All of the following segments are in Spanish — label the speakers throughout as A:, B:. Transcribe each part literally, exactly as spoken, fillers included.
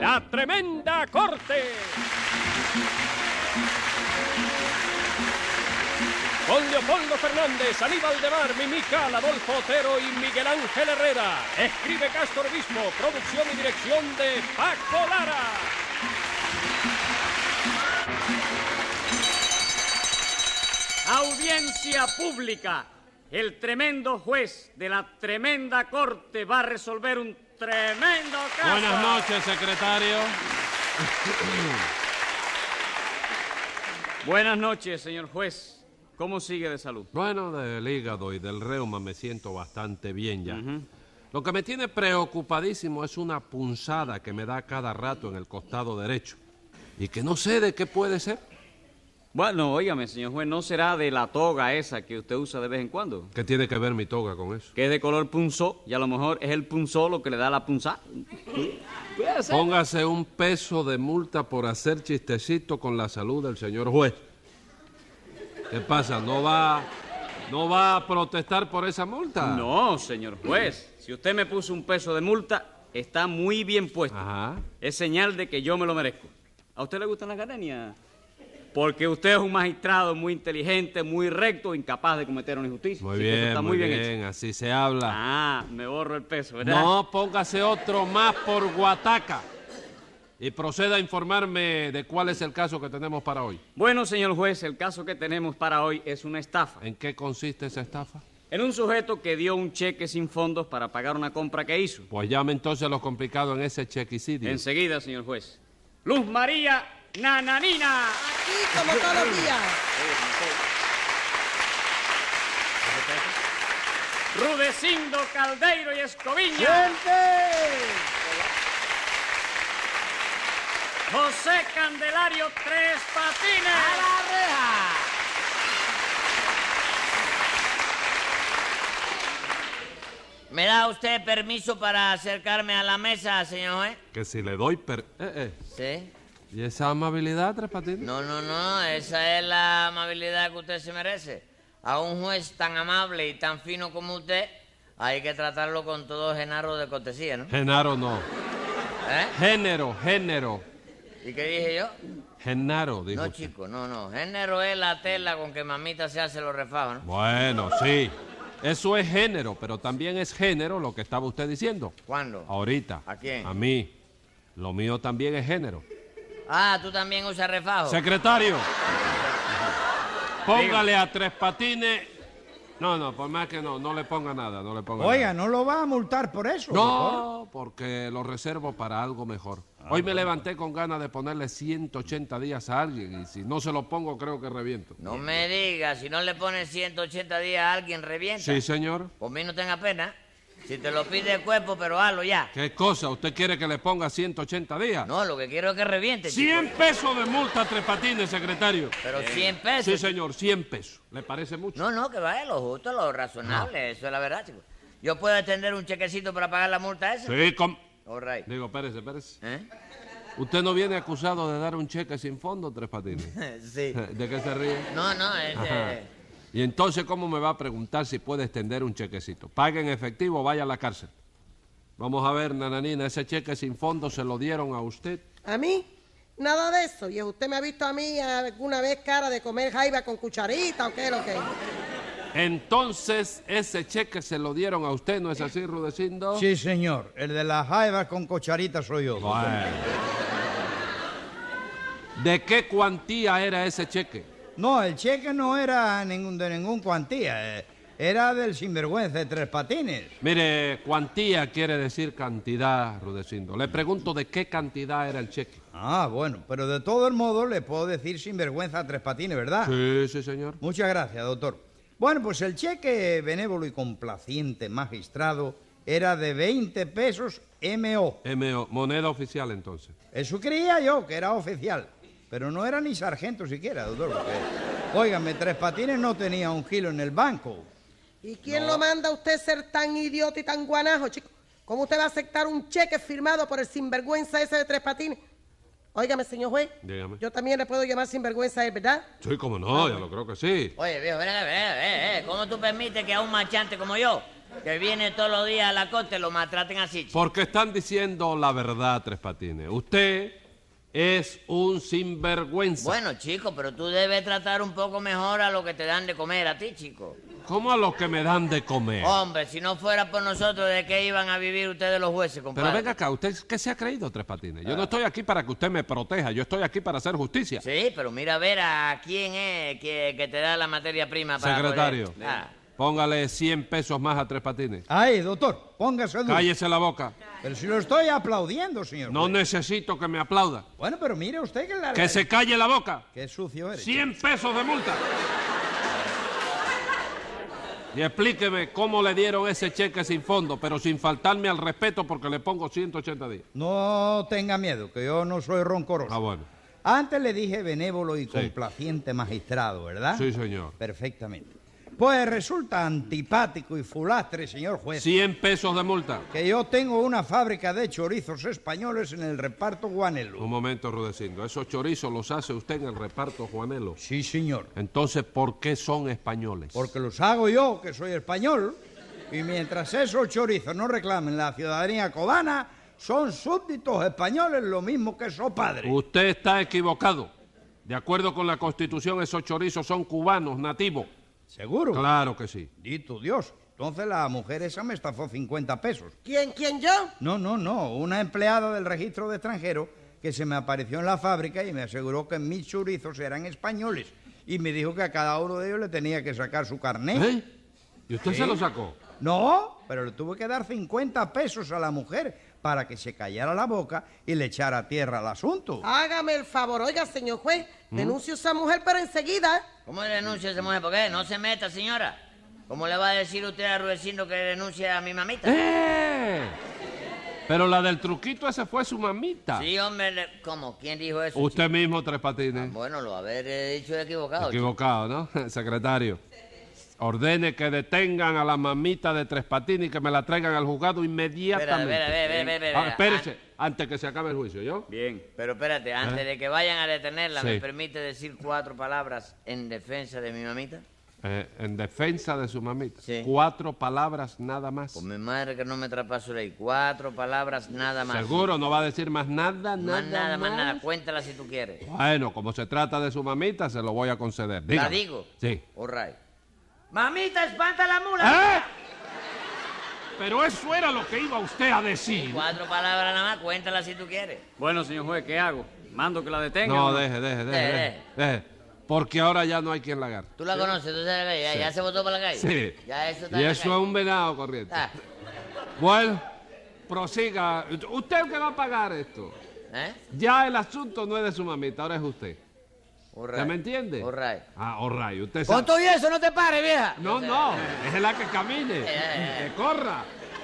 A: La Tremenda Corte. Con Leopoldo Fernández, Aníbal de Mar, Mimical, Adolfo Otero y Miguel Ángel Herrera. Escribe Castro Obispo, producción y dirección de Paco Lara.
B: Audiencia pública. El tremendo juez de la tremenda corte va a resolver un tremendo caso.
C: Buenas noches, secretario.
B: Buenas noches, señor juez. ¿Cómo sigue de salud?
C: Bueno, del hígado y del reuma me siento bastante bien ya.
B: Uh-huh.
C: Lo que me tiene preocupadísimo es una punzada que me da cada rato en el costado derecho y que no sé de qué puede ser.
B: Bueno, óigame, señor juez, ¿no será de la toga esa que usted usa de vez en cuando?
C: ¿Qué tiene que ver mi toga con eso?
B: Que es de color punzó y a lo mejor es el punzó lo que le da la punzada.
C: Póngase un peso de multa por hacer chistecito con la salud del señor juez. ¿Qué pasa? ¿No va, no va a protestar por esa multa?
B: No, señor juez. Si usted me puso un peso de multa, está muy bien puesto.
C: Ajá.
B: Es señal de que yo me lo merezco. ¿A usted le gustan las gardenias? Porque usted es un magistrado muy inteligente, muy recto, incapaz de cometer una injusticia.
C: Muy
B: Así que
C: bien,
B: eso está
C: muy
B: muy
C: bien,
B: bien hecho.
C: así se habla.
B: Ah, me borro el peso, ¿verdad?
C: No, póngase otro más por guataca. Y proceda a informarme de cuál es el caso que tenemos para hoy.
B: Bueno, señor juez, el caso que tenemos para hoy es una estafa.
C: ¿En qué consiste esa estafa?
B: En un sujeto que dio un cheque sin fondos para pagar una compra que hizo.
C: Pues llame entonces lo complicado en ese chequicidio.
B: Enseguida, señor juez. Luz María Nananina.
D: Aquí, como todos los días.
B: Rudecindo Caldeiro y Escoviña.
D: ¡Gente!
B: José Candelario Tres Patines.
D: ¡A la reja!
E: ¿Me da usted permiso para acercarme a la mesa, señor juez?
C: Que si le doy per... Eh, eh.
E: ¿Sí?
C: ¿Y esa amabilidad, Tres Patines?
E: No, no, no, esa es la amabilidad que usted se merece. A un juez tan amable y tan fino como usted, hay que tratarlo con todo genaro de cortesía, ¿no?
C: Genaro no.
E: ¿Eh?
C: Género, género.
E: ¿Y qué dije yo?
C: Genaro, dijo
E: No,
C: usted.
E: chico, no, no. Género es la tela con que mamita se hace los refajos, ¿no?
C: Bueno, sí. Eso es género, pero también es género lo que estaba usted diciendo.
E: ¿Cuándo?
C: Ahorita.
E: ¿A quién?
C: A mí. Lo mío también es género.
E: Ah, ¿tú también usas refajo?
C: Secretario. Póngale a Tres Patines. No, no, por más que no, no le ponga nada, no le ponga
F: Oiga,
C: nada.
F: ¿no lo va a multar por eso?
C: No, porque lo reservo para algo mejor. Hoy me levanté con ganas de ponerle ciento ochenta días a alguien y si no se lo pongo creo que reviento.
E: No me digas, si no le pones ciento ochenta días a alguien, revienta.
C: Sí, señor.
E: Por mí no tenga pena. Si te lo pide el cuerpo, pero hazlo ya.
C: ¿Qué cosa? ¿Usted quiere que le ponga ciento ochenta días?
E: No, lo que quiero es que reviente, chico.
C: cien pesos de multa a Tres Patines, secretario.
E: Pero cien pesos.
C: Sí, señor, cien pesos. ¿Le parece mucho?
E: No, no, que vaya lo justo, lo razonable. Eso es la verdad, chico. ¿Yo puedo extender un chequecito para pagar la multa esa?
C: Sí, com...
E: All right.
C: Digo, espérese, espérese.
E: ¿Eh?
C: ¿Usted no viene acusado de dar un cheque sin fondo, Tres Patines?
E: Sí.
C: ¿De qué se ríe?
E: No, no, es
C: Ajá.
E: de...
C: Y entonces, ¿cómo me va a preguntar si puede extender un chequecito? Pague en efectivo, vaya a la cárcel. Vamos a ver, Nananina, ese cheque sin fondo se lo dieron a usted.
D: ¿A mí? Nada de eso. ¿Y usted me ha visto a mí alguna vez cara de comer jaiba con cucharita o qué es lo que es?
C: Entonces, ese cheque se lo dieron a usted, ¿no es así, Rudecindo?
F: Sí, señor. El de las jaivas con cucharita soy yo.
C: Bueno. ¿De qué cuantía era ese cheque?
F: No, el cheque no era ningún, de ningún cuantía. eh, Era del sinvergüenza de Tres Patines.
C: Mire, cuantía quiere decir cantidad, Rudecindo. Le pregunto de qué cantidad era el cheque.
F: Ah, bueno, pero de todo el modo le puedo decir sinvergüenza a Tres Patines, ¿verdad?
C: Sí, sí, señor.
F: Muchas gracias, doctor. Bueno, pues el cheque benévolo y complaciente magistrado era de veinte pesos M O.
C: M O, moneda oficial entonces.
F: Eso creía yo, que era oficial. Pero no era ni sargento siquiera, doctor. Porque, óigame, Tres Patines no tenía un kilo en el banco.
D: ¿Y quién lo manda a usted ser tan idiota y tan guanajo, chico? ¿Cómo usted va a aceptar un cheque firmado por el sinvergüenza ese de Tres Patines? Óigame, señor juez.
C: Dígame.
D: Yo también le puedo llamar sinvergüenza a él, ¿verdad?
C: Sí, cómo no, ya lo creo que sí.
E: Oye, viejo, ven acá, ven acá, ven, ven. ¿Cómo tú permites que a un marchante como yo que viene todos los días a la corte lo maltraten así, chico?
C: Porque están diciendo la verdad, Tres Patines. Usted es un sinvergüenza.
E: Bueno, chico, pero tú debes tratar un poco mejor a lo que te dan de comer a ti, chico.
C: ¿Cómo a los que me dan de comer?
E: Hombre, si no fuera por nosotros, ¿de qué iban a vivir ustedes los jueces, compadre?
C: Pero venga acá, ¿usted qué se ha creído, Tres Patines? Yo no estoy aquí para que usted me proteja, yo estoy aquí para hacer justicia.
E: Sí, pero mira a ver a quién es que, que te da la materia prima para
C: Secretario,
E: poder- Ah.
C: póngale cien pesos más a Tres Patines.
F: Ay, doctor, póngase duro.
C: Cállese la boca.
F: Pero si lo estoy aplaudiendo, señor
C: No
F: juez.
C: necesito que me aplauda.
F: Bueno, pero mire usted que la...
C: Que se calle la boca.
F: Qué sucio eres.
C: cien pesos de multa. Y explíqueme cómo le dieron ese cheque sin fondo, pero sin faltarme al respeto porque le pongo ciento ochenta días.
F: No tenga miedo, que yo no soy roncoroso.
C: Ah, bueno.
F: Antes le dije benévolo y
C: Sí.
F: complaciente magistrado, ¿verdad?
C: Sí, señor.
F: Perfectamente. Pues resulta antipático y fulastre, señor juez,
C: cien pesos de multa.
F: que yo tengo una fábrica de chorizos españoles en el reparto Guanelo.
C: Un momento, Rudecindo. Esos chorizos los hace usted en el reparto Juanelo.
F: Sí, señor.
C: Entonces, ¿por qué son españoles?
F: Porque los hago yo, que soy español, y mientras esos chorizos no reclamen la ciudadanía cubana, son súbditos españoles lo mismo que su padre.
C: Usted está equivocado. De acuerdo con la Constitución, esos chorizos son cubanos, nativos.
F: ¿Seguro?
C: Claro que sí.
F: Dito Dios. Entonces la mujer esa me estafó cincuenta pesos.
D: ¿Quién, quién, yo?
F: No, no, no. Una empleada del registro de extranjeros que se me apareció en la fábrica y me aseguró que mis chorizos eran españoles. Y me dijo que a cada uno de ellos le tenía que sacar su carnet.
C: ¿Eh? ¿Y usted se lo sacó?
F: No, pero le tuve que dar cincuenta pesos a la mujer para que se callara la boca y le echara tierra al asunto.
D: Hágame el favor, oiga, señor juez, denuncio a esa mujer, pero enseguida.
E: ¿Cómo denuncia a esa mujer? ¿Por qué? No se meta, señora. ¿Cómo le va a decir usted a Rudecindo que denuncie a mi mamita?
C: ¡Eh! Pero la del truquito ese fue su mamita.
E: Sí, hombre, le- ¿cómo? ¿Quién dijo eso?
C: Usted
E: chico?
C: mismo, Tres Patines.
E: Bueno, lo haber eh, dicho equivocado. chico.
C: Equivocado, ¿no? Secretario. Ordene que detengan a la mamita de Tres Patines y que me la traigan al juzgado inmediatamente.
E: Espera, espera, espera, espera, espera.
C: Ah, espérese, antes que se acabe el juicio, ¿yo?
B: Bien.
E: Pero espérate, antes de que vayan a detenerla,
C: Sí.
E: ¿me permite decir cuatro palabras en defensa de mi mamita?
C: Eh, en defensa de su mamita.
E: Sí.
C: Cuatro palabras nada más.
E: Por mi madre que no me traspaso ley. Cuatro palabras nada más.
C: ¿Seguro? ¿No va a decir más nada, nada
E: Más nada, más
C: más?
E: nada. Cuéntala si tú quieres.
C: Bueno, como se trata de su mamita, se lo voy a conceder. Dígame.
E: ¿La digo?
C: Sí.
E: All right. Mamita, espanta la mula.
C: ¿Eh? Pero eso era lo que iba usted a decir.
E: Cuatro palabras nada más. Cuéntala si tú quieres.
B: Bueno, señor juez, ¿qué hago? ¿Mando que la detengan?
C: No,
B: o
C: deje, deje, deje,
E: Deje,
C: deje, deje. Porque ahora ya no hay quien la agarre.
E: ¿Tú la conoces? ¿Tú sabes la calle? ¿Ya, ya se botó para la calle?
C: Sí.
E: Ya eso está
C: Y
E: en la
C: eso
E: calle.
C: es un venado corriente.
E: Ah,
C: Bueno, prosiga. Usted es el que va a pagar esto.
E: ¿eh?
C: Ya el asunto no es de su mamita, ahora es usted.
E: All
C: ¿Usted
E: right.
C: me entiende?
E: All right.
C: Ah, all right. Usted
E: Con
C: sabe.
E: todo y eso, no te pares, vieja.
C: No, no, es la que camine,
E: eh.
C: que corra.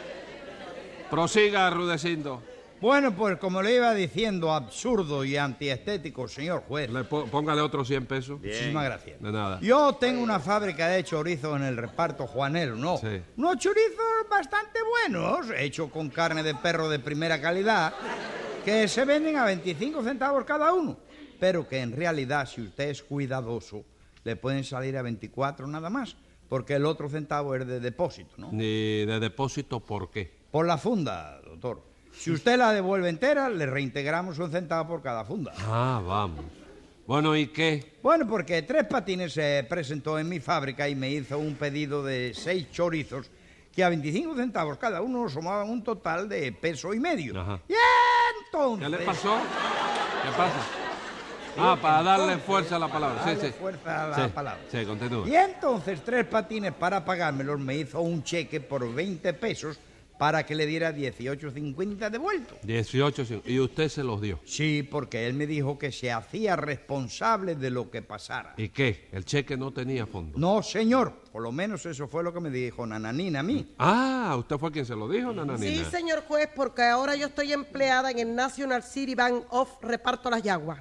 C: Prosiga, Rudecindo.
F: Bueno, pues como le iba diciendo, absurdo y antiestético, señor juez.
C: Le po- póngale otros cien pesos.
F: Muchísimas gracias.
C: De nada.
F: Yo tengo una fábrica de chorizos en el reparto Juanelo, ¿no?
C: Sí.
F: Unos chorizos bastante buenos, hechos con carne de perro de primera calidad, que se venden a veinticinco centavos cada uno, pero que en realidad, si usted es cuidadoso, le pueden salir a veinticuatro nada más, porque el otro centavo es de depósito, ¿no?
C: Ni de depósito, ¿por qué?
F: Por la funda, doctor. Si usted la devuelve entera, le reintegramos un centavo por cada funda.
C: Ah, vamos. Bueno, ¿y qué?
F: Bueno, porque Tres Patines se presentó en mi fábrica y me hizo un pedido de seis chorizos que a veinticinco centavos cada uno sumaban un total de peso y medio.
C: Ajá.
F: Y entonces...
C: ¿Qué le pasó? ¿Qué pasa? Ah, para darle fuerza a la palabra. Sí,
F: Darle
C: sí.
F: fuerza a la
C: Sí,
F: palabra.
C: sí, continúa.
F: Y entonces Tres Patines, para pagármelos, me hizo un cheque por veinte pesos para que le diera dieciocho cincuenta devuelto.
C: dieciocho, sí. Y usted se los dio.
F: Sí, porque él me dijo que se hacía responsable de lo que pasara.
C: ¿Y qué? El cheque no tenía fondo.
F: No, señor. Por lo menos eso fue lo que me dijo Nananina a mí.
C: Ah, ¿usted fue quien se lo dijo, Nananina?
D: Sí, señor juez, porque ahora yo estoy empleada en el National City Bank of Reparto Las Yaguas.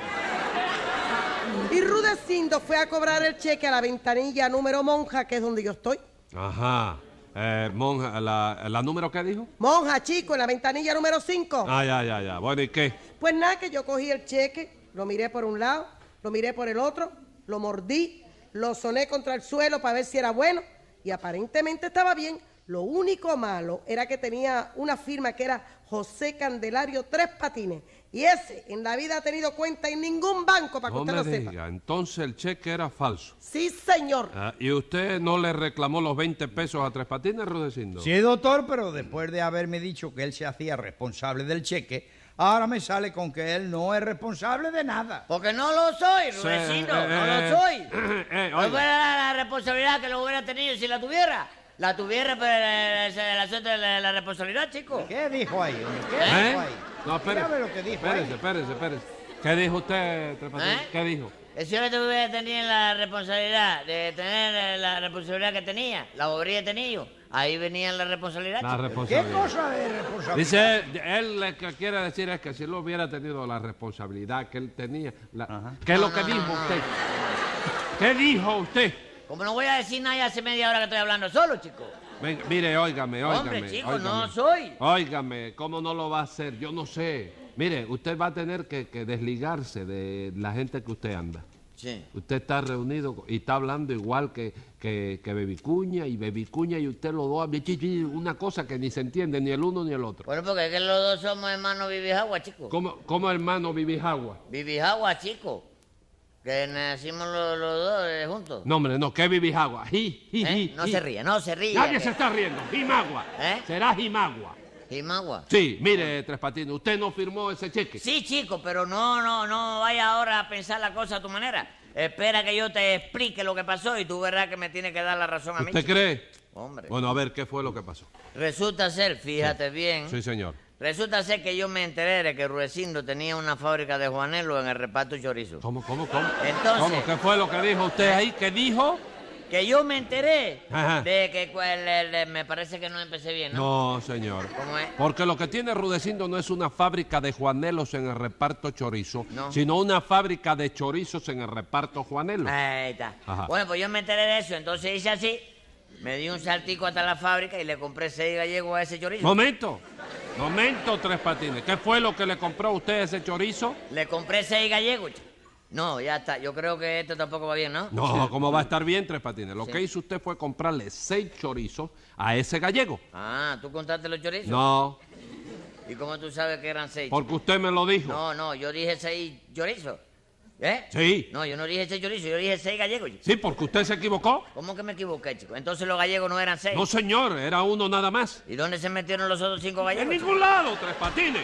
D: Y Rudecindo fue a cobrar el cheque a la ventanilla número Monja, que es donde yo estoy.
C: Ajá. Eh, monja, la, ¿la número qué dijo?
D: Monja, chico, en la ventanilla número cinco.
C: Ah, ya, ya, ya. Bueno, ¿y qué?
D: Pues nada, que yo cogí el cheque, lo miré por un lado, lo miré por el otro, lo mordí, lo soné contra el suelo para ver si era bueno y aparentemente estaba bien. Lo único malo era que tenía una firma que era José Candelario Tres Patines. Y ese en la vida ha tenido cuenta en ningún banco, para que
C: No
D: usted
C: me
D: lo
C: diga,
D: sepa.
C: entonces el cheque era falso.
D: Sí, señor.
C: Ah, ¿y usted no le reclamó los veinte pesos a Tres Patines, Rudecindo?
F: Sí, doctor, pero después de haberme dicho que él se hacía responsable del cheque, ahora me sale con que él no es responsable de nada.
E: Porque no lo soy,
C: Sí,
E: Rudecindo,
C: eh,
E: no
C: eh,
E: lo soy.
C: eh, eh,
E: No
C: oiga.
E: fuera la, la responsabilidad que lo hubiera tenido si la tuviera. La tuviera, pero eh, es el asunto de la, la responsabilidad, chico.
F: ¿Qué dijo ahí, hombre? ¿Qué
C: ¿Eh?
F: dijo ahí?
C: No, espérese.
F: Dígame lo que dijo
C: Espérese,
F: ahí.
C: espérese, espérese. ¿Qué dijo usted, Tres Patines?
E: ¿Eh?
C: ¿Qué dijo?
E: Que si yo tuviera tenido la responsabilidad de tener eh, la responsabilidad que tenía, la habría tenido, ahí venía la responsabilidad,
C: La
E: chico.
F: ¿Qué
C: responsabilidad.
F: cosa de responsabilidad?
C: Dice, él, él lo que quiere decir es que si él hubiera tenido la responsabilidad que él tenía... la- ¿Qué es lo que dijo usted? ¿Qué dijo usted?
E: Como no voy a decir nada, ya hace media hora que estoy hablando solo, chico.
C: Venga, mire, óigame, óigame.
E: Hombre, chico,
C: óigame.
E: no soy.
C: Óigame, ¿cómo no lo va a hacer? Yo no sé. Mire, usted va a tener que, que desligarse de la gente que usted anda.
E: Sí.
C: Usted está reunido y está hablando igual que, que, que Bebicuña y Bebicuña y usted los dos hablan chi, chi, una cosa que ni se entiende ni el uno ni el otro.
E: Bueno, porque es que los dos somos hermanos Vivijagua, chico.
C: ¿Cómo, cómo hermano Vivijagua?
E: Vivijagua, chico. Que nacimos los, los dos eh, juntos.
C: No, hombre, no, ¿qué Vivijagua? Ji, ji,
E: ¿Eh?
C: ji,
E: No
C: ji.
E: se ríe, no se ríe.
C: Nadie
E: que-
C: se está riendo. Jimagua.
E: ¿Eh?
C: Será Jimagua.
E: Jimagua.
C: Sí, mire, Tres Patines, usted no firmó ese cheque.
E: Sí, chico, pero no, no, no vaya ahora a pensar la cosa a tu manera. Espera que yo te explique lo que pasó y tú verás que me tiene que dar la razón a mí.
C: ¿Usted
E: chico.
C: cree?
E: Hombre.
C: Bueno, a ver, ¿qué fue lo que pasó?
E: Resulta ser, fíjate bien,
C: Sí, señor.
E: resulta ser que yo me enteré de que Rudecindo tenía una fábrica de Juanelo en el reparto chorizo.
C: ¿Cómo, cómo, cómo?
E: Entonces-
C: ¿Cómo? ¿Qué fue lo que dijo usted ahí? ¿Qué dijo?
E: Que yo me enteré
C: Ajá.
E: de que cu- el- el- el- me parece que no empecé bien, ¿no?
C: No, señor.
E: ¿Cómo es?
C: Porque lo que tiene Rudecindo no es una fábrica de Juanelos en el reparto chorizo,
E: No.
C: sino una fábrica de chorizos en el reparto Juanelo.
E: Ahí está.
C: Ajá.
E: Bueno, pues yo me enteré de eso, entonces hice así, me di un saltico hasta la fábrica y le compré seis gallegos a ese chorizo.
C: Momento, momento, Tres Patines. ¿Qué fue lo que le compró a usted ese chorizo?
E: Le compré seis gallegos. ch- No, ya está. Yo creo que esto tampoco va bien, ¿no?
C: No, ¿cómo va a estar bien, Tres Patines? Lo
E: Sí.
C: que hizo usted fue comprarle seis chorizos a ese gallego.
E: Ah, ¿tú contaste los chorizos?
C: No,
E: ¿Y cómo tú sabes que eran seis?
C: porque usted me lo dijo.
E: No, no, yo dije seis chorizos. ¿Eh?
C: Sí.
E: No, yo no dije seis chorizos, yo dije seis gallegos. chico.
C: Sí, porque usted se equivocó.
E: ¿Cómo que me equivoqué, chico? Entonces los gallegos no eran seis.
C: No, señor, era uno nada más.
E: ¿Y dónde se metieron los otros cinco
C: En
E: gallegos? chico?
C: ningún lado, Tres Patines.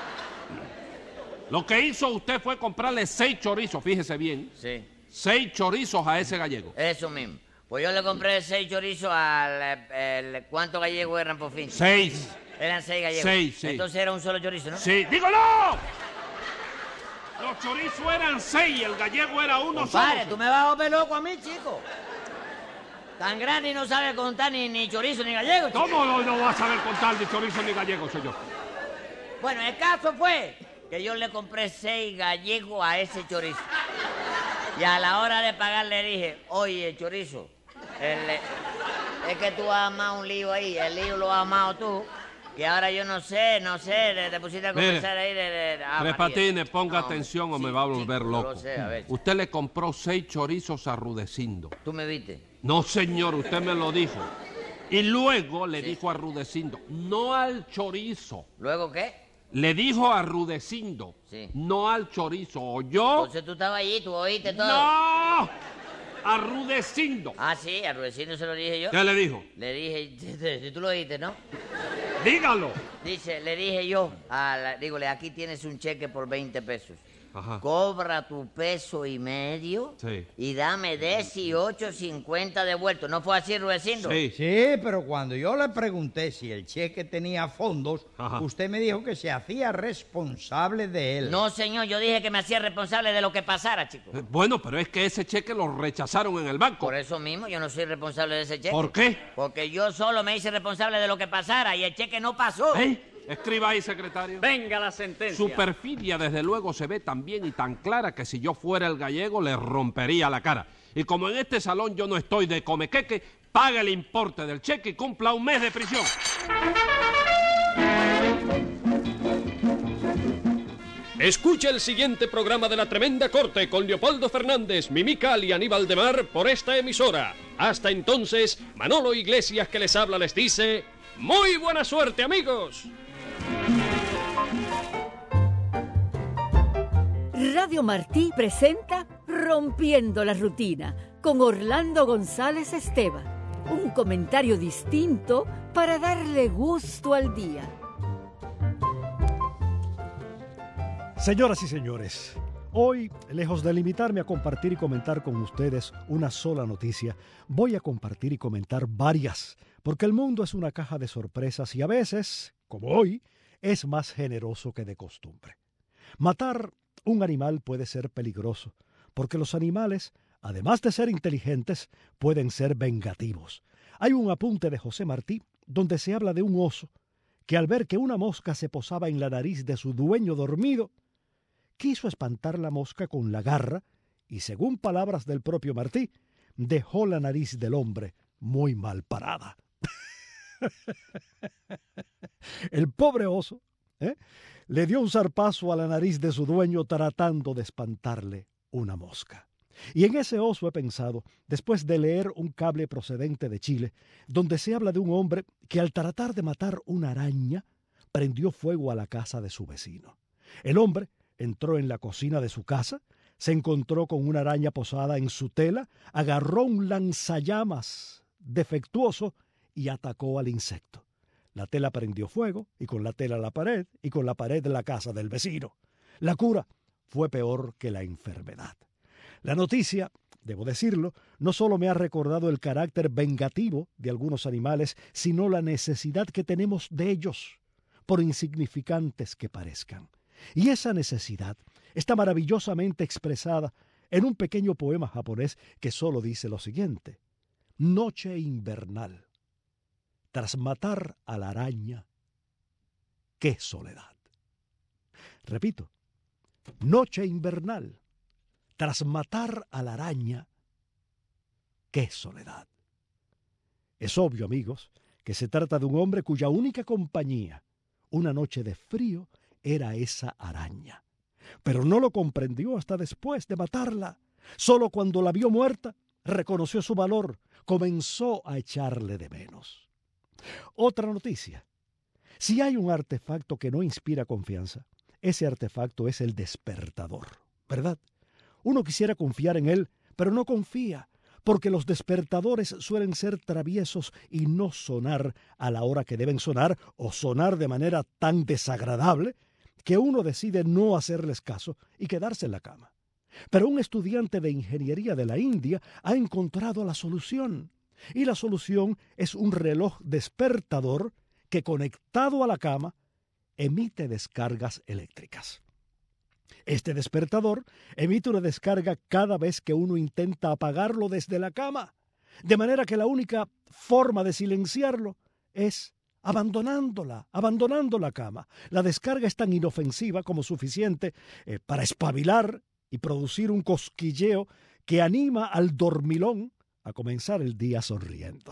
C: Lo que hizo usted fue comprarle seis chorizos, fíjese bien.
E: Sí,
C: Seis chorizos a ese gallego.
E: eso mismo. Pues yo le compré seis chorizos al... eh, el- ¿Cuántos gallegos eran por fin?
C: Seis.
E: Eran seis gallegos.
C: Seis, sí.
E: Entonces era un solo chorizo, ¿no?
C: Sí, digo no. Los chorizos eran seis y el gallego era uno
E: Compadre,
C: solo.
E: tú me vas a volver loco a mí, chico. Tan grande y no sabe contar ni, ni chorizo ni gallego, chico.
C: ¿Cómo no, no va a saber contar ni chorizo ni gallego, señor?
E: Bueno, el caso fue que yo le compré seis gallegos a ese chorizo. Y a la hora de pagar le dije, oye, chorizo, el- es que tú has amado un lío ahí, el lío lo has amado tú, que ahora yo no sé, no sé, te, te pusiste a
C: Mire,
E: conversar ahí de... de- de- ah,
C: Tres
E: María.
C: Patines, ponga
E: No,
C: atención o
E: sí,
C: me va a
E: sí,
C: volver
E: yo
C: loco.
E: lo sé, a ver, chico.
C: Usted le compró seis chorizos a Rudecindo.
E: ¿Tú me viste?
C: No, señor, usted me lo dijo. Y luego le
E: Sí.
C: dijo a Rudecindo, no al chorizo.
E: ¿Luego qué?
C: Le dijo a Rudecindo,
E: Sí.
C: no al chorizo. ¿O yo?
E: Entonces tú estabas allí, tú oíste todo.
C: ¡No! A Rudecindo.
E: Ah, sí, a Rudecindo se lo dije yo.
C: ¿Qué le dijo?
E: Le dije, tú lo oíste, ¿no?
C: Dígalo.
E: Dice, le dije yo, a la- dígole, aquí tienes un cheque por veinte pesos.
C: Ajá.
E: Cobra tu peso y medio
C: Sí.
E: y dame dieciocho cincuenta devuelto. ¿No fue así, Rudecindo?
C: Sí.
F: Sí, pero cuando yo le pregunté si el cheque tenía fondos,
C: Ajá.
F: usted me dijo que se hacía responsable de él.
E: No, señor, yo dije que me hacía responsable de lo que pasara, chico.
C: Eh, Bueno, pero es que ese cheque lo rechazaron en el banco.
E: Por eso mismo yo no soy responsable de ese cheque.
C: ¿Por qué?
E: Porque yo solo me hice responsable de lo que pasara y el cheque no pasó.
C: ¿Eh? Escriba ahí, secretario.
B: Venga la sentencia.
C: Su perfidia, desde luego, se ve tan bien y tan clara que si yo fuera el gallego le rompería la cara. Y como en este salón yo no estoy de comequeque, pague el importe del cheque y cumpla un mes de prisión.
A: Escucha el siguiente programa de La Tremenda Corte con Leopoldo Fernández, Mimical y Aníbal de Mar por esta emisora. Hasta entonces, Manolo Iglesias, que les habla, les dice: ¡muy buena suerte, amigos!
G: Radio Martí presenta Rompiendo la Rutina con Orlando González Esteban. Un comentario distinto para darle gusto al día.
H: Señoras y señores, hoy, lejos de limitarme a compartir y comentar con ustedes una sola noticia, voy a compartir y comentar varias, porque el mundo es una caja de sorpresas y a veces, como hoy, es más generoso que de costumbre. Matar un animal puede ser peligroso, porque los animales, además de ser inteligentes, pueden ser vengativos. Hay un apunte de José Martí donde se habla de un oso que al ver que una mosca se posaba en la nariz de su dueño dormido, quiso espantar la mosca con la garra y, según palabras del propio Martí, dejó la nariz del hombre muy mal parada. El pobre oso ¿eh? le dio un zarpazo a la nariz de su dueño tratando de espantarle una mosca. Y en ese oso he pensado, después de leer un cable procedente de Chile, donde se habla de un hombre que al tratar de matar una araña, prendió fuego a la casa de su vecino. El hombre entró en la cocina de su casa, se encontró con una araña posada en su tela, agarró un lanzallamas defectuoso y atacó al insecto. La tela prendió fuego, y con la tela la pared, y con la pared la casa del vecino. La cura fue peor que la enfermedad. La noticia, debo decirlo, no solo me ha recordado el carácter vengativo de algunos animales, sino la necesidad que tenemos de ellos, por insignificantes que parezcan. Y esa necesidad está maravillosamente expresada en un pequeño poema japonés que solo dice lo siguiente: noche invernal, tras matar a la araña, qué soledad. Repito, noche invernal, tras matar a la araña, qué soledad. Es obvio, amigos, que se trata de un hombre cuya única compañía, una noche de frío, era esa araña. Pero no lo comprendió hasta después de matarla. Solo cuando la vio muerta, reconoció su valor, comenzó a echarle de menos. Otra noticia. Si hay un artefacto que no inspira confianza, ese artefacto es el despertador, ¿verdad? Uno quisiera confiar en él, pero no confía, porque los despertadores suelen ser traviesos y no sonar a la hora que deben sonar, o sonar de manera tan desagradable que uno decide no hacerles caso y quedarse en la cama. Pero un estudiante de ingeniería de la India ha encontrado la solución, y la solución es un reloj despertador que, conectado a la cama, emite descargas eléctricas. Este despertador emite una descarga cada vez que uno intenta apagarlo desde la cama, de manera que la única forma de silenciarlo es abandonándola, abandonando la cama. La descarga es tan inofensiva como suficiente eh, para espabilar y producir un cosquilleo que anima al dormilón a comenzar el día sonriendo.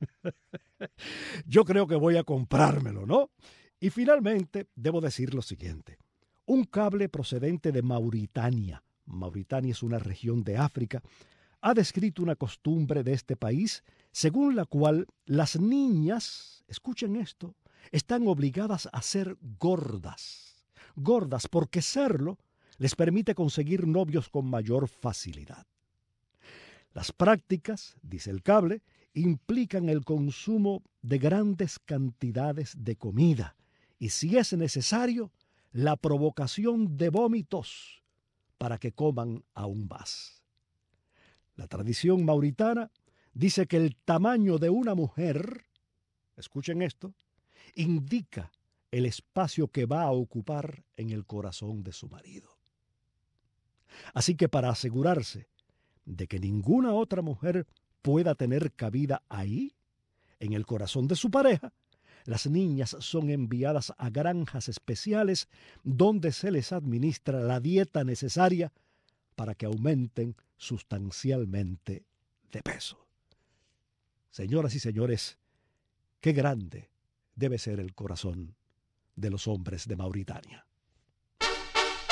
H: Yo creo que voy a comprármelo, ¿no? Y finalmente debo decir lo siguiente. Un cable procedente de Mauritania, Mauritania es una región de África, ha descrito una costumbre de este país según la cual las niñas, escuchen esto, están obligadas a ser gordas. Gordas porque serlo les permite conseguir novios con mayor facilidad. Las prácticas, dice el cable, implican el consumo de grandes cantidades de comida y, si es necesario, la provocación de vómitos para que coman aún más. La tradición mauritana dice que el tamaño de una mujer, escuchen esto, indica el espacio que va a ocupar en el corazón de su marido. Así que para asegurarse de que ninguna otra mujer pueda tener cabida ahí, en el corazón de su pareja, las niñas son enviadas a granjas especiales donde se les administra la dieta necesaria para que aumenten sustancialmente de peso. Señoras y señores, qué grande debe ser el corazón de los hombres de Mauritania.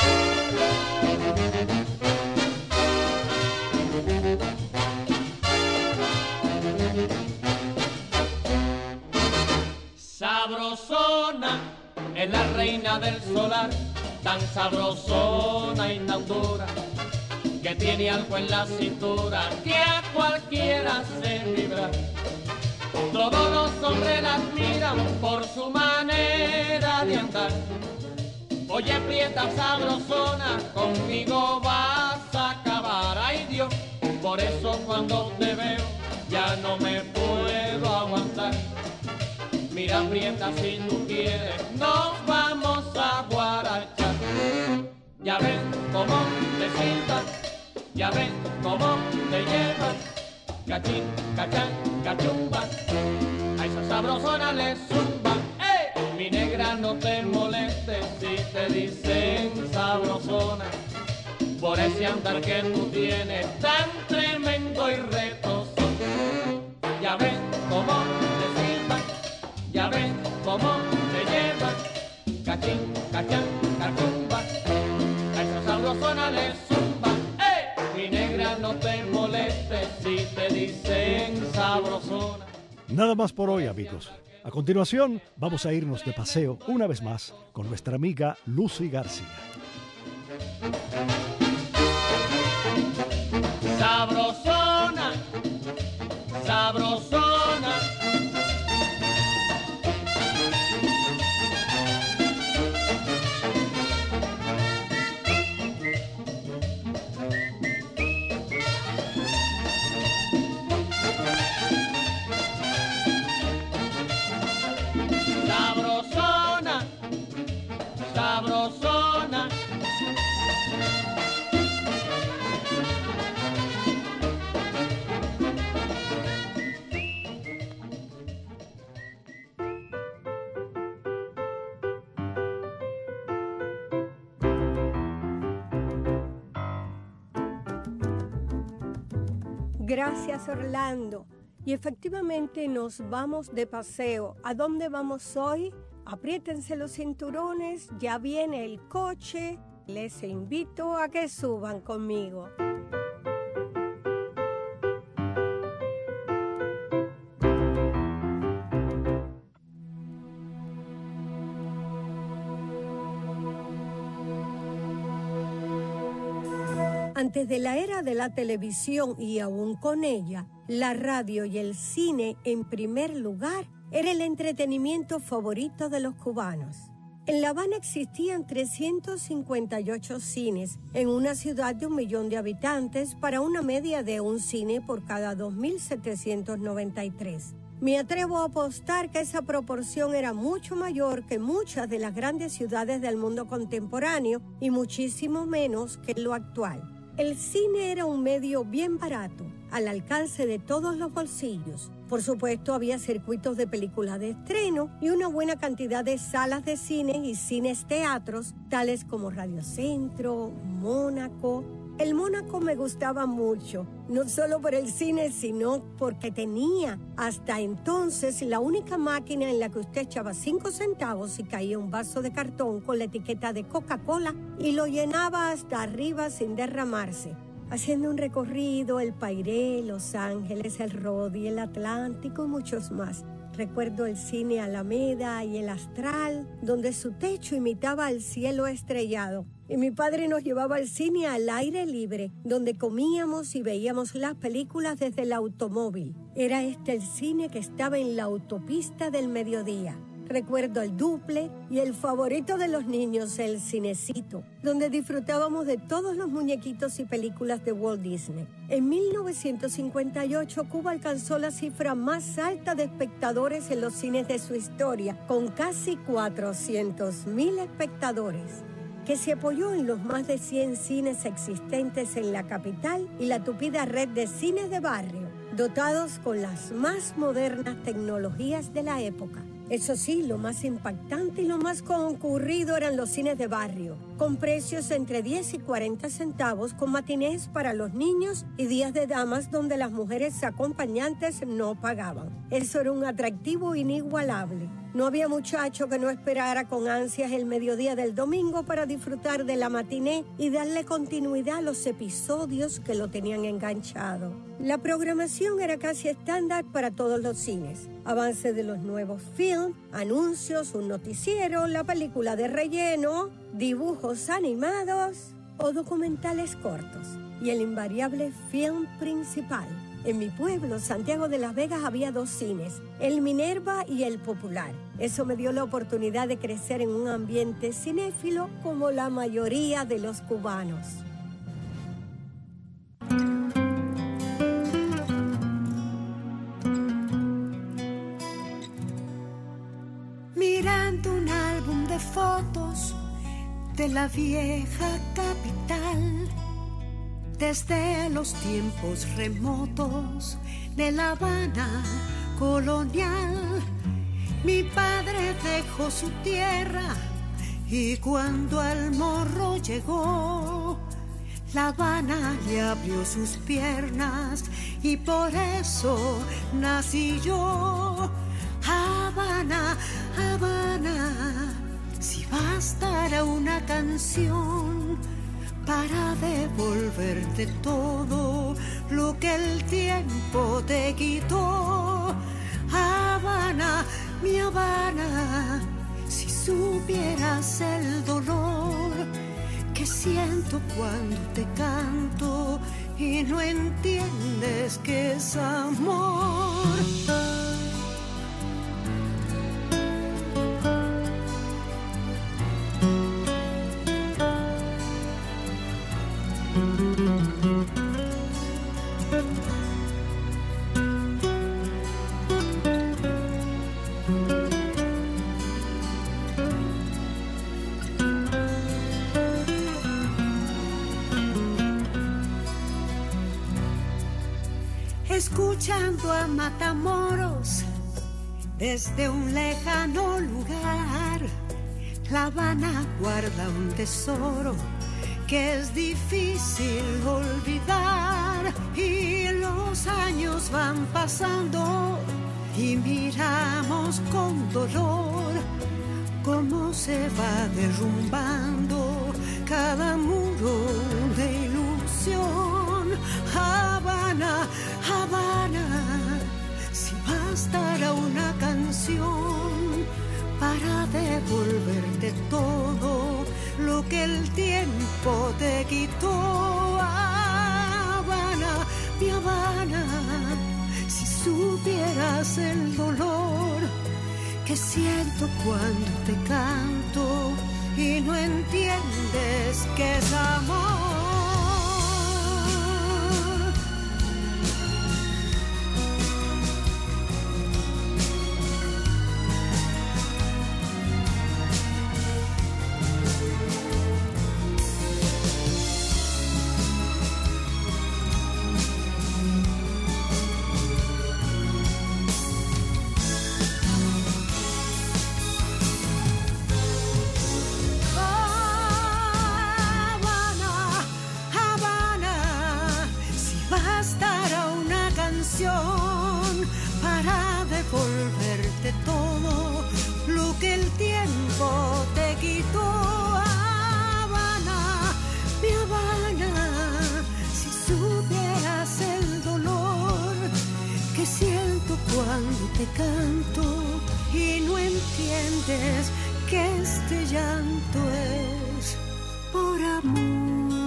I: Sabrosona es la reina del solar, tan sabrosona y tan dura, que tiene algo en la cintura que a cualquiera hace vibrar. Todos los hombres la admiran por su manera de andar. Oye, prieta sabrosona, conmigo vas a acabar. Ay Dios, por eso cuando te veo ya no me puedo aguantar. Mira, prieta, si tú quieres, nos vamos a guarachar. Ya ven cómo te silban, ya ven cómo te llevan. Cachín, cachán, cachumba, a esa sabrosona le zumba. ¡Ey! Mi negra, no te molestes si te dicen sabrosona, por ese andar que tú tienes tan tremendo y retoso. Ya ven cómo te silban, ya ven cómo te llevan. Cachín, cachán, cachumba, a esa sabrosona le zumba. ¡Ey! Mi negra, no te molestes si te dicen sabrosona.
H: Nada más por hoy, amigos. A continuación, vamos a irnos de paseo una vez más con nuestra amiga Lucy García.
I: Sabrosona, sabrosona. Sabrosona, sabrosona.
J: Gracias, Orlando. Y efectivamente nos vamos de paseo. ¿A dónde vamos hoy? Apriétense los cinturones, ya viene el coche. Les invito a que suban conmigo. Antes de la era de la televisión y aún con ella, la radio y el cine en primer lugar era el entretenimiento favorito de los cubanos. En La Habana existían trescientos cincuenta y ocho cines en una ciudad de un millón de habitantes para una media de un cine por cada dos mil setecientos noventa y tres. Me atrevo a apostar que esa proporción era mucho mayor que muchas de las grandes ciudades del mundo contemporáneo y muchísimo menos que lo actual. El cine era un medio bien barato, al alcance de todos los bolsillos. Por supuesto, había circuitos de películas de estreno y una buena cantidad de salas de cine y cines teatros, tales como Radio Centro, Mónaco. El Mónaco me gustaba mucho, no solo por el cine, sino porque tenía hasta entonces la única máquina en la que usted echaba cinco centavos y caía un vaso de cartón con la etiqueta de Coca-Cola y lo llenaba hasta arriba sin derramarse. Haciendo un recorrido, el Pairé, Los Ángeles, el Rodi, el Atlántico y muchos más. Recuerdo el cine Alameda y el Astral, donde su techo imitaba el cielo estrellado. Y mi padre nos llevaba al cine al aire libre, donde comíamos y veíamos las películas desde el automóvil. Era este el cine que estaba en la autopista del mediodía. Recuerdo el Duple y el favorito de los niños, el Cinecito, donde disfrutábamos de todos los muñequitos y películas de Walt Disney. En mil novecientos cincuenta y ocho, Cuba alcanzó la cifra más alta de espectadores en los cines de su historia, con casi cuatrocientos mil espectadores, que se apoyó en los más de cien cines existentes en la capital y la tupida red de cines de barrio, dotados con las más modernas tecnologías de la época. Eso sí, lo más impactante y lo más concurrido eran los cines de barrio, con precios entre diez y cuarenta centavos, con matinés para los niños y días de damas donde las mujeres acompañantes no pagaban. Eso era un atractivo inigualable. No había muchacho que no esperara con ansias el mediodía del domingo para disfrutar de la matiné y darle continuidad a los episodios que lo tenían enganchado. La programación era casi estándar para todos los cines. Avance de los nuevos films, anuncios, un noticiero, la película de relleno, dibujos animados o documentales cortos. Y el invariable film principal. En mi pueblo, Santiago de las Vegas, había dos cines, el Minerva y el Popular. Eso me dio la oportunidad de crecer en un ambiente cinéfilo como la mayoría de los cubanos.
K: Mirando un álbum de fotos de la vieja capital, desde los tiempos remotos de La Habana colonial, mi padre dejó su tierra y cuando al morro llegó, La Habana le abrió sus piernas y por eso nací yo. Habana, Habana, si bastara una canción para devolverte todo lo que el tiempo te quitó. Habana, mi Habana, si supieras el dolor que siento cuando te canto y no entiendes que es amor. Escuchando a Matamoros desde un lejano lugar, La Habana guarda un tesoro que es difícil olvidar y los años van pasando y miramos con dolor cómo se va derrumbando cada muro de ilusión. Habana, Habana, si bastara una canción para devolverte todo lo que el tiempo te quitó. Habana, mi Habana, si supieras el dolor que siento cuando te canto y no entiendes que es amor. Para devolverte todo lo que el tiempo te quitó. Habana, mi Habana, si supieras el dolor que siento cuando te canto y no entiendes que este llanto es por amor.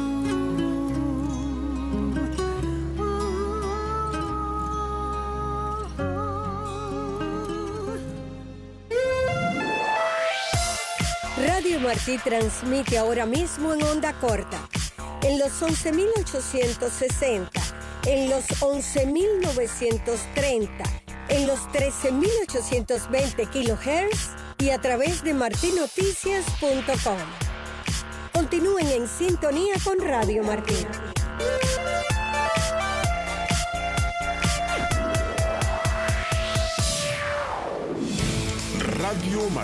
J: Radio Martí transmite ahora mismo en onda corta, en los once mil ochocientos sesenta, en los once mil novecientos treinta, en los trece mil ochocientos veinte kilohertz y a través de marti noticias punto com. Continúen en sintonía con Radio Martí.
L: Radio Martí.